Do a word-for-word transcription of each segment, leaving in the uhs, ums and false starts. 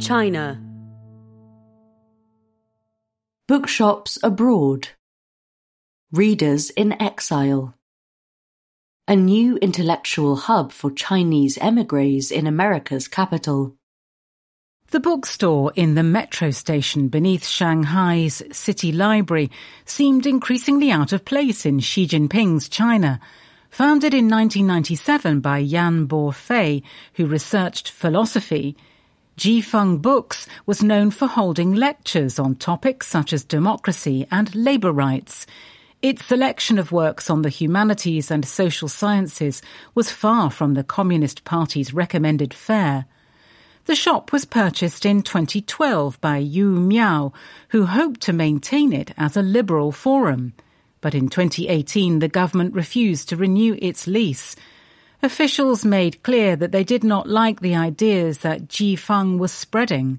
China. Bookshops abroad. Readers in exile. A new intellectual hub for Chinese émigrés in America's capital. The bookstore in the metro station beneath Shanghai's City Library seemed increasingly out of place in Xi Jinping's China. Founded in nineteen ninety-seven by Yan Bo-fei, who researched philosophy, Jifeng Books was known for holding lectures on topics such as democracy and labour rights. Its selection of works on the humanities and social sciences was far from the Communist Party's recommended fare. The shop was purchased in twenty twelve by Yu Miao, who hoped to maintain it as a liberal forum. But in twenty eighteen, the government refused to renew its lease. Officials made clear that they did not like the ideas that Jifeng was spreading.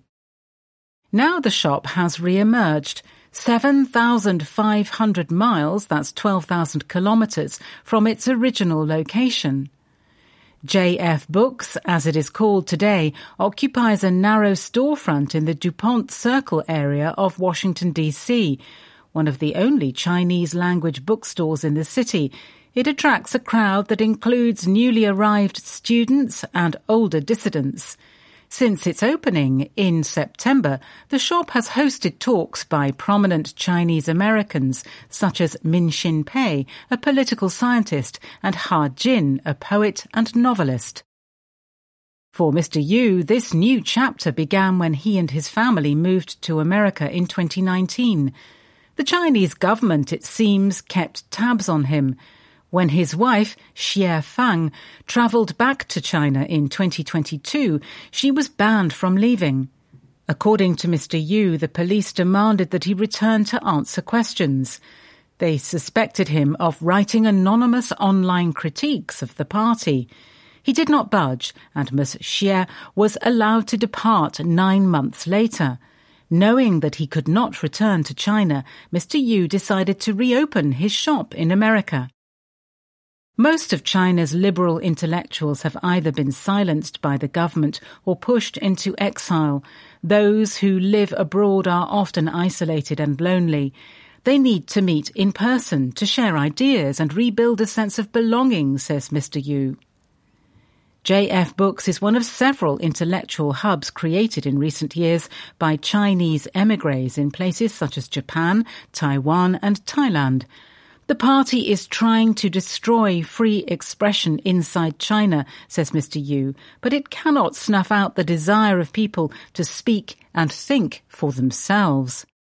Now the shop has re-emerged, seven thousand five hundred miles, that's twelve thousand kilometres, from its original location. J F Books, as it is called today, occupies a narrow storefront in the DuPont Circle area of Washington, D C, one of the only Chinese-language bookstores in the city. It attracts a crowd that includes newly arrived students and older dissidents. Since its opening in September, the shop has hosted talks by prominent Chinese Americans such as Min Shin Pei, a political scientist, and Ha Jin, a poet and novelist. For Mister Yu, this new chapter began when he and his family moved to America in twenty nineteen. The Chinese government, it seems, kept tabs on him. When his wife, Xie Fang, travelled back to China in twenty twenty-two, she was banned from leaving. According to Mister Yu, the police demanded that he return to answer questions. They suspected him of writing anonymous online critiques of the party. He did not budge, and Miss Xie was allowed to depart nine months later. Knowing that he could not return to China, Mister Yu decided to reopen his shop in America. Most of China's liberal intellectuals have either been silenced by the government or pushed into exile. Those who live abroad are often isolated and lonely. They need to meet in person to share ideas and rebuild a sense of belonging, says Mister Yu. J F Books is one of several intellectual hubs created in recent years by Chinese émigrés in places such as Japan, Taiwan and Thailand. The party is trying to destroy free expression inside China, says Mister Yu, but it cannot snuff out the desire of people to speak and think for themselves.